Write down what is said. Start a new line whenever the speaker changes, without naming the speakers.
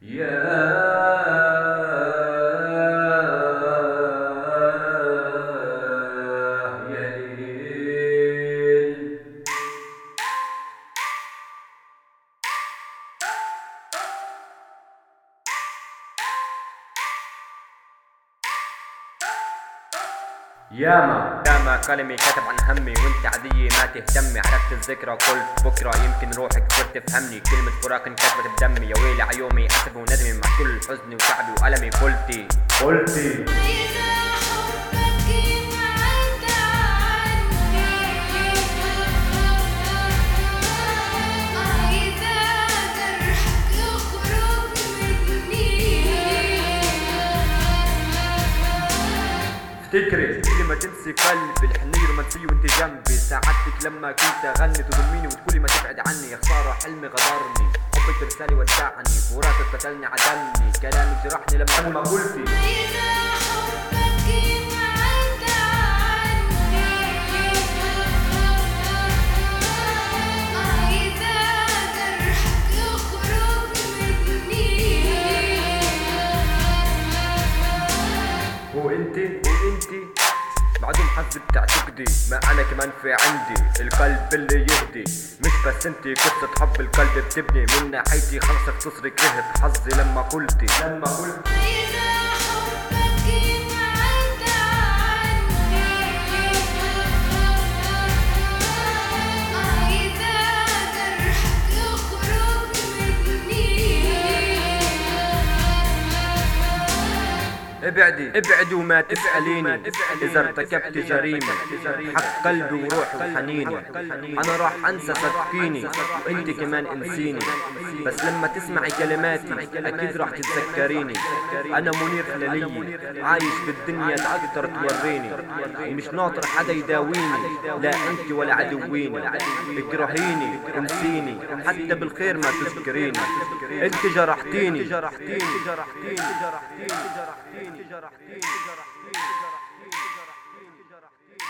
يا ليل. ياما كلمي كتب عن همي وانت عادية ما تهتمي، عرفت الذكرى قلت بكرة يمكن روحك كتير تفهمني، كلمة فراق انكتبت بدمي، يا ويلي عيومي اسف وندمي مع كل حزني وتعبي وألمي. قلتي افتكري ما تنسي قلبي الحنية رومانسية وانت جنبي، ساعدتك لما كنت اغني تضميني وتقولي ما تبعد عني، يا خسارة حلمي غدرني، حبك برسالي ودعني، فراقك قتلني عدمني، كلامك جرحني لما قلتي وانتي بعدهم حظي بتعتقدي ما انا كمان في عندي القلب اللي يهدي، مش بس انتي قصة حب القلب بتبني، من ناحيتي خلصك تصري كرهت حظي لما قلتي ابعدي وما تسأليني إذا ارتكبت جريمة، حق قلبي وروحي وحنيني، أنا راح أنسى صدقيني وإنت كمان انسيني، بس لما تسمعي كلماتي أكيد راح تتذكريني، أنا منير خلالي عايش بالدنيا تقدر توريني، ومش ناطر حدا يداويني، لا أنت ولا عدويني، اكرهيني انسيني حتى بالخير ما تذكريني، أنت جرحتيني جرحتيني.